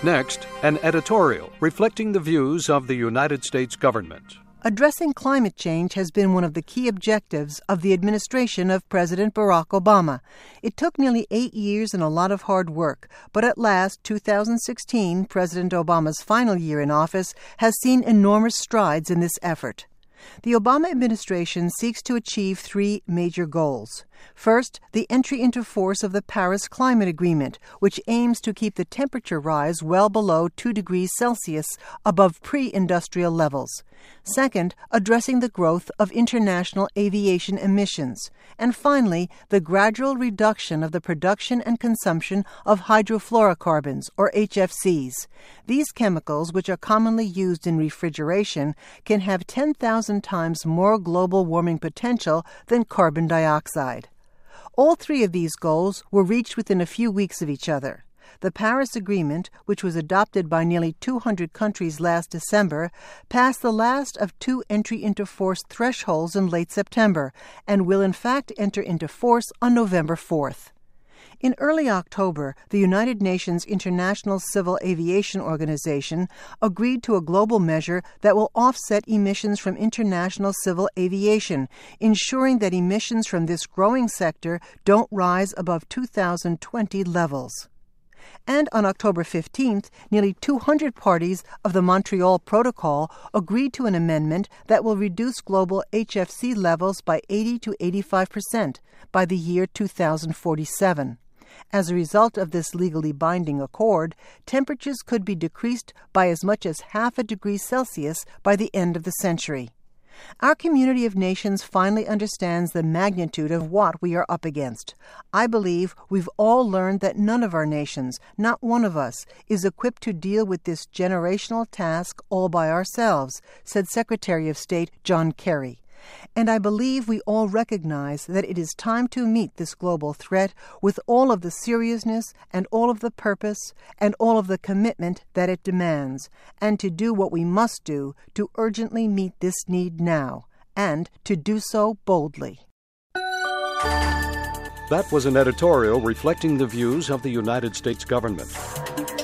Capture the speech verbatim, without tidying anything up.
Next, an editorial reflecting the views of the United States government. Addressing climate change has been one of the key objectives of the administration of President Barack Obama. It took nearly eight years and a lot of hard work, but at last, two thousand sixteen, President Obama's final year in office, has seen enormous strides in this effort. The Obama administration seeks to achieve three major goals. First, the entry into force of the Paris Climate Agreement, which aims to keep the temperature rise well below two degrees Celsius above pre-industrial levels. Second, addressing the growth of international aviation emissions. And finally, the gradual reduction of the production and consumption of hydrofluorocarbons, or H F Cs. These chemicals, which are commonly used in refrigeration, can have ten thousand times more global warming potential than carbon dioxide. All three of these goals were reached within a few weeks of each other. The Paris Agreement, which was adopted by nearly two hundred countries last December, passed the last of two entry into force thresholds in late September and will in fact enter into force on November fourth. In early October, the United Nations International Civil Aviation Organization agreed to a global measure that will offset emissions from international civil aviation, ensuring that emissions from this growing sector don't rise above two thousand twenty levels. And on October fifteenth, nearly two hundred parties of the Montreal Protocol agreed to an amendment that will reduce global H F C levels by eighty to eighty-five percent by the year two thousand forty-seven. As a result of this legally binding accord, temperatures could be decreased by as much as half a degree Celsius by the end of the century. Our community of nations finally understands the magnitude of what we are up against. I believe we've all learned that none of our nations, not one of us, is equipped to deal with this generational task all by ourselves, said Secretary of State John Kerry. And I believe we all recognize that it is time to meet this global threat with all of the seriousness and all of the purpose and all of the commitment that it demands, and to do what we must do to urgently meet this need now, and to do so boldly. That was an editorial reflecting the views of the United States government.